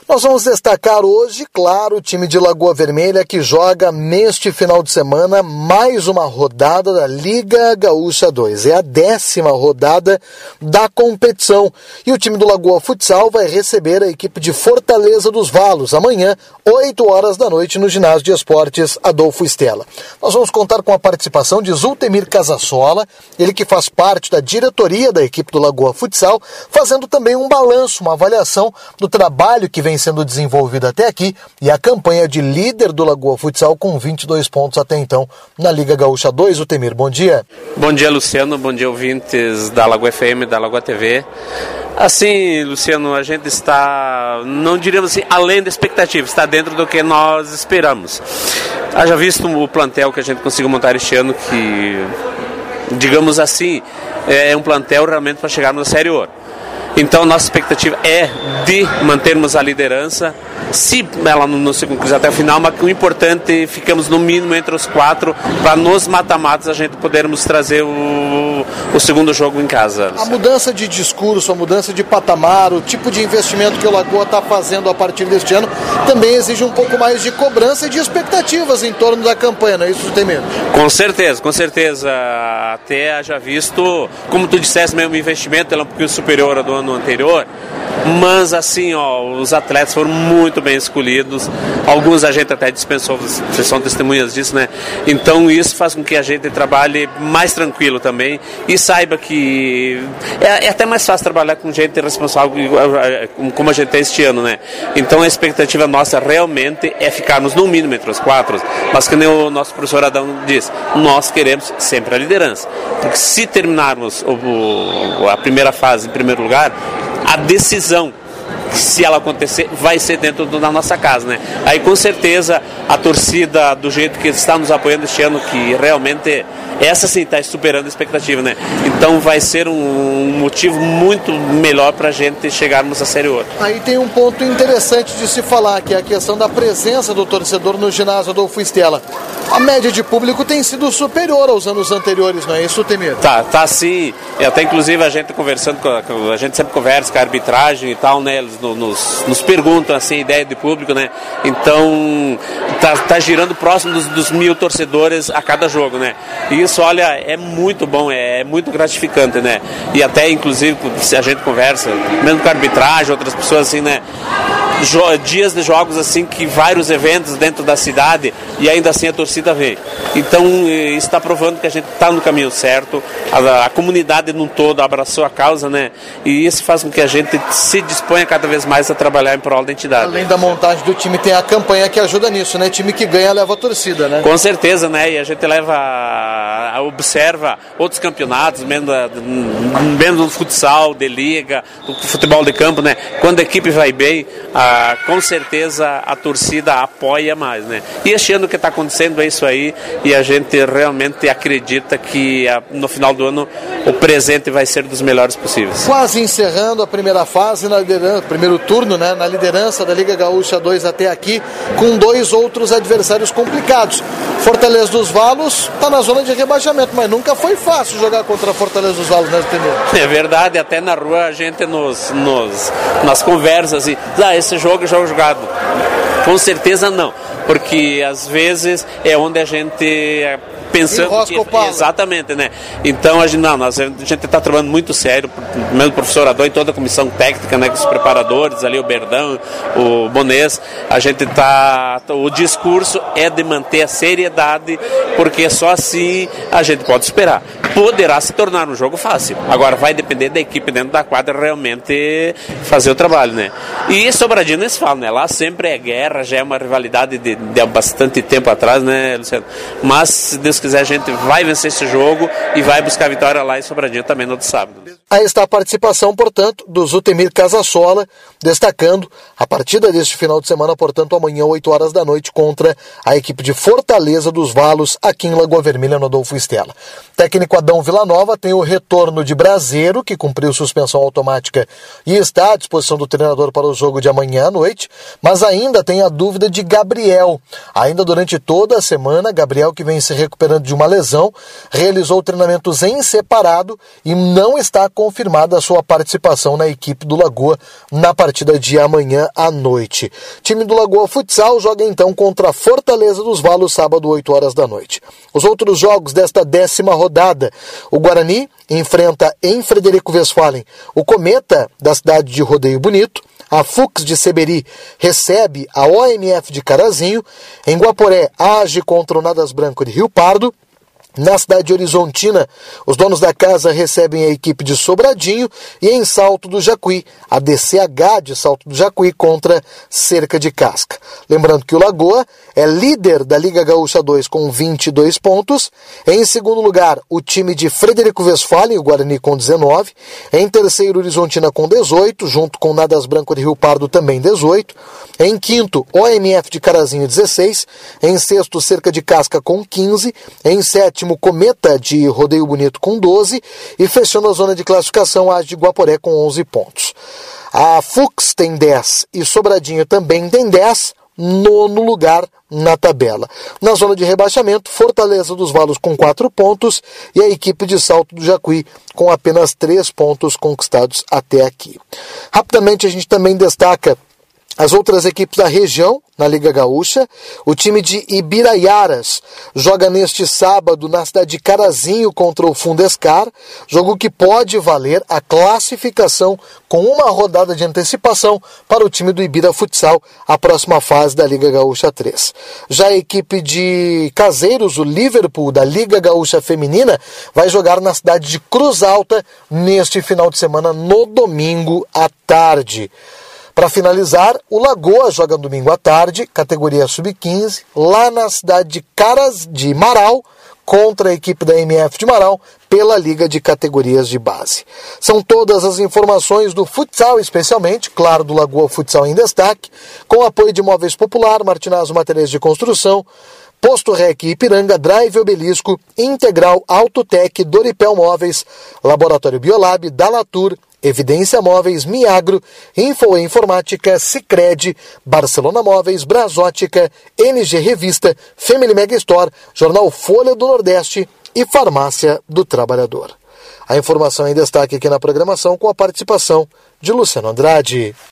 Nós vamos destacar hoje, claro, o time de Lagoa Vermelha que joga neste final de semana mais uma rodada da Liga Gaúcha 2. É a 10ª rodada da competição. E o time do Lagoa Futsal vai receber a equipe de Fortaleza dos Valos amanhã, 8 horas da noite, no Ginásio de Esportes Adolfo Stella. Nós vamos contar com a participação de Zultemir Casasola, ele que faz parte da diretoria da equipe do Lagoa Futsal, fazendo também um balanço, uma avaliação do trabalho que vem sendo desenvolvido até aqui e a campanha de líder do Lagoa Futsal com 22 pontos até então na Liga Gaúcha 2. Zultemir, bom dia. Bom dia, Luciano. Bom dia, ouvintes da Lagoa FM, da Lagoa TV. Assim, Luciano, a gente está, não diríamos assim, além da expectativa, está dentro do que nós esperamos. Haja visto o plantel que a gente conseguiu montar este ano, que, digamos assim, é um plantel realmente para chegarmos na Série Ouro. Então, nossa expectativa é de mantermos a liderança, se ela não se concluir até o final, mas o importante é ficamos no mínimo entre os 4, para nos mata-matas a gente podermos trazer o segundo jogo em casa. A mudança de discurso, a mudança de patamar, o tipo de investimento que o Lagoa está fazendo a partir deste ano, também exige um pouco mais de cobrança e de expectativas em torno da campanha, não é isso, Temer? Com certeza. Até haja visto, como tu disseste mesmo, o investimento é um pouquinho superior ao do ano anterior, mas assim, os atletas foram muito bem escolhidos, alguns a gente até dispensou, vocês são testemunhas disso, né? Então isso faz com que a gente trabalhe mais tranquilo também e saiba que é até mais fácil trabalhar com gente responsável como a gente tem este ano, né? Então a expectativa nossa realmente é ficarmos no mínimo entre os 4, mas que nem o nosso professor Adão disse, nós queremos sempre a liderança, porque se terminarmos a primeira fase em primeiro lugar, a decisão, se ela acontecer, vai ser dentro da nossa casa, né? Aí com certeza a torcida, do jeito que está nos apoiando este ano, que realmente essa sim está superando a expectativa, né? Então vai ser um motivo muito melhor para a gente chegarmos à Série Ouro. Aí tem um ponto interessante de se falar, que é a questão da presença do torcedor no ginásio Adolfo Stella. A média de público tem sido superior aos anos anteriores, não é isso, Temer? Tá sim. Até inclusive a gente conversando, a gente sempre conversa com a arbitragem e tal, né? Eles nos perguntam assim, a ideia de público, né? Então tá girando próximo dos 1.000 torcedores a cada jogo, né? E isso, olha, é muito bom, é muito gratificante, né? E até inclusive se a gente conversa, mesmo com a arbitragem, outras pessoas assim, né? Dias de jogos assim, que vários eventos dentro da cidade e ainda assim a torcida vem. Então isso está provando que a gente está no caminho certo, a comunidade num todo abraçou a causa, né? E isso faz com que a gente se disponha cada vez mais a trabalhar em prol da entidade. Além da montagem do time, tem a campanha que ajuda nisso, né? Time que ganha leva a torcida, né? Com certeza, né? E a gente observa outros campeonatos, mesmo do futsal, de liga, do futebol de campo, né? Quando a equipe vai bem, com certeza a torcida apoia mais, né? E este ano que está acontecendo é isso aí, e a gente realmente acredita que no final do ano o presente vai ser dos melhores possíveis. Quase encerrando a primeira fase, na liderança, primeiro turno, né? Na liderança da Liga Gaúcha 2 até aqui, com 2 outros adversários complicados. Fortaleza dos Valos está na zona de rebaixamento, mas nunca foi fácil jogar contra a Fortaleza dos Valos, né, Temer? É verdade, até na rua a gente nas conversas e esse jogo é jogo jogado. Com certeza não, porque às vezes é onde a gente pensando que, exatamente, né? Então a gente está trabalhando muito sério, mesmo o professor Adão e toda a comissão técnica, né, com os preparadores ali, o Berdão, o Bonês, a gente o discurso é de manter a seriedade, porque só assim a gente pode esperar. Poderá se tornar um jogo fácil. Agora vai depender da equipe dentro da quadra realmente fazer o trabalho, né? E Sobradinho nem se fala, né? Lá sempre é guerra, já é uma rivalidade de bastante tempo atrás, né, Luciano? Mas, se Deus quiser, a gente vai vencer esse jogo e vai buscar a vitória lá em Sobradinho também no outro sábado. Aí está a participação, portanto, do Zultemir Casasola, destacando a partida deste final de semana, portanto, amanhã, 8 horas da noite, contra a equipe de Fortaleza dos Valos, aqui em Lagoa Vermelha, no Adolfo Stella. Técnico Adão Verdão Vila Nova tem o retorno de Braseiro, que cumpriu suspensão automática e está à disposição do treinador para o jogo de amanhã à noite, mas ainda tem a dúvida de Gabriel. Ainda durante toda a semana, Gabriel, que vem se recuperando de uma lesão, realizou treinamentos em separado e não está confirmada a sua participação na equipe do Lagoa na partida de amanhã à noite. Time do Lagoa Futsal joga então contra a Fortaleza dos Valos, sábado, 8 horas da noite. Os outros jogos desta 10ª rodada: o Guarani enfrenta em Frederico Westphalen o Cometa da cidade de Rodeio Bonito, a Fux de Seberi recebe a OMF de Carazinho, em Guaporé age contra o Nadas Branco de Rio Pardo. Na cidade de Horizontina, os donos da casa recebem a equipe de Sobradinho, e em Salto do Jacuí, a DCH de Salto do Jacuí contra Cerca de Casca. Lembrando que o Lagoa é líder da Liga Gaúcha 2 com 22 pontos. Em segundo lugar, o time de Frederico Westphalen, o Guarani, com 19. Em terceiro, Horizontina com 18, junto com Nadas Branco de Rio Pardo também 18. Em quinto, OMF de Carazinho 16. Em sexto, Cerca de Casca com 15. Em sétimo, Cometa de Rodeio Bonito com 12, e fechando a zona de classificação a de Guaporé com 11 pontos. A Fux tem 10 e Sobradinho também tem 10, nono lugar na tabela. Na zona de rebaixamento, Fortaleza dos Valos com 4 pontos e a equipe de Salto do Jacuí com apenas 3 pontos conquistados até aqui. Rapidamente a gente também destaca as outras equipes da região na Liga Gaúcha. O time de Ibiraiaras joga neste sábado na cidade de Carazinho contra o Fundescar, jogo que pode valer a classificação com uma rodada de antecipação para o time do Ibira Futsal, a próxima fase da Liga Gaúcha 3. Já a equipe de Caseiros, o Liverpool da Liga Gaúcha Feminina, vai jogar na cidade de Cruz Alta neste final de semana, no domingo à tarde. Para finalizar, o Lagoa joga domingo à tarde, categoria sub-15, lá na cidade de Marau, contra a equipe da MF de Marau, pela Liga de Categorias de Base. São todas as informações do futsal, especialmente, claro, do Lagoa Futsal em destaque, com apoio de Móveis Popular, Martinazzo Materiais de Construção, Posto Rec Ipiranga, Drive Obelisco, Integral Autotec, Doripel Móveis, Laboratório Biolab, Dalatur, Evidência Móveis, Miagro, Info Informática, Sicredi, Barcelona Móveis, Brasótica, NG Revista, Family Mega Store, Jornal Folha do Nordeste e Farmácia do Trabalhador. A informação em destaque aqui na programação com a participação de Luciano Andrade.